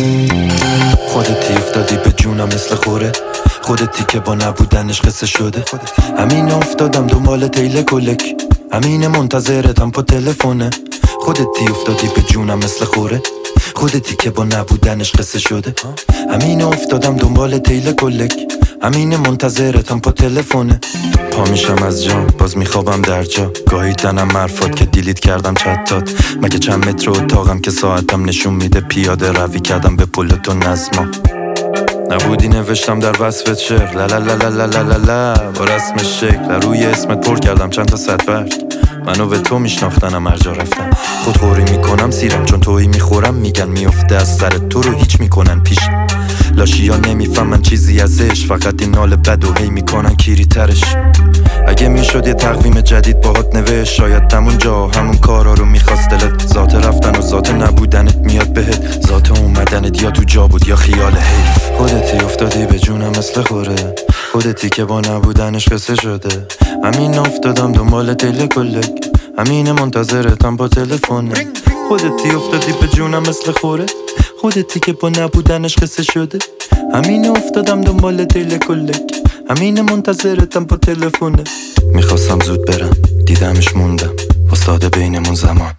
خودتی افتادی به جونم مثل خوره، خودتی که با نبودنش قصه شده. همین افتادم دنبال دیل کلک، همین منتظرتم پا تلفونه. خودتی افتادی به جونم مثل خوره، خودتی که با نبودنش قصه شده. همین افتادم دنبال دیل کلک، همین منتظرتم پا تلفونه. پا میشم از جام باز میخوابم در جا، گاهی تنم مرفات که دیلیت کردم چتات. مگه چند متر اتاقم که ساعتم نشون میده پیاده روی کردم به پل تو نظما. نبودی نوشتم در وصفت شعر لا لا لا لا لا لا لا با رسم شکل روی اسمت پر کردم چند تا صد برگ. منو به تو میشناختنم هر جا رفتم، خودخوری میکنم سیرم چون تویی میخورم. میگن میفته از سر تو رو هیچ میکنن پیش. لاشیا نمیفهمن چیزی ازش، فقط این نال بد و هی میکنن کیری ترش. اگه میشد یه تقویم جدید باهات نوشت، شاید همون جا همون کارا رو میخواست دلت. ذات رفتن و ذات نبودنت میاد بهت، ذات اومدنت یا تو جا بود یا خیال حیف. خودتی افتادی به جونم مثل خوره، خودتی که با نبودنش قصه شده. همین افتادم دنبال دل کلک، همین منتظرتم با تلفونه. خودتی افتادی به جونم مثل خوره، خودتی که با نبودنش قصه شده. همین افتادم دنبال دل کلک، همین منتظرتم با تلفونه. میخواستم زود برم دیدمش موندم، واسطاده بینمون زمان.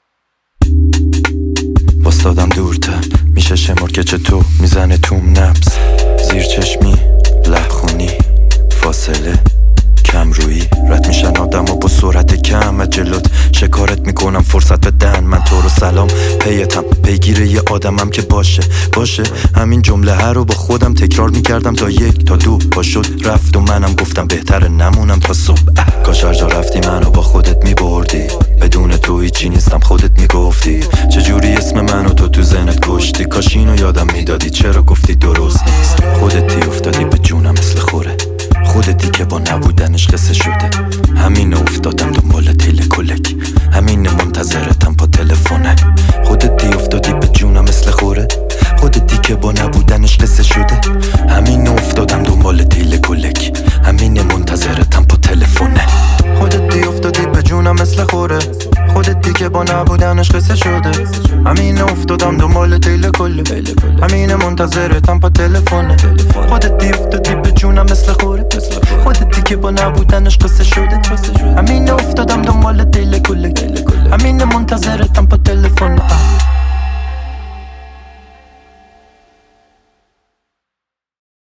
واسطادم دورتر میشه شمار که چطور میزنه توم نبض. زیر چشمی لبخونی فاصله کم روی رد میشن آدم و با سرعت کم از جلوت شکارت میکنم فرصت بدن. من تو رو سلام پیتم پیگیر یه آدمم که باشه همین جمله هر رو با خودم تکرار میکردم تا یک تا دو پا شد رفت و منم گفتم بهتره نمونم تا صبح. کاش هر جا رفتی منو با خودت میبردی، بدون تو هیچی نیستم خودت میگفتی. چجوری اسم منو تو ذهنت کشتی، کاش اینو یادم میدادی چرا گفتی درست نیست. خودتی افتادی به جونم مثل خوره، خودتی که با نبودنش قصه شده. همین افتادم دنبال تیل کلک، همین منتظرتم پا تلفونه. خودتی افتادی به جونم مثل خوره، خودتی که با نبودنش قصه شده. همین افتادم دنبال تیل کلک، همین منتظرتم پا تلفونه. خودتی افتادی به جونم مثل خوره، خودتی که با نبودنش قصه شده. همین افتادم دنبال تیل کلک، همین منتظرتم پا تلفونه. خودتی افتادی به جونم مثل خوره، خودتی که با نبودنش قصه شده. همین افتادم دنبال تیل کلک، همین منتظرتم پا تلفونه.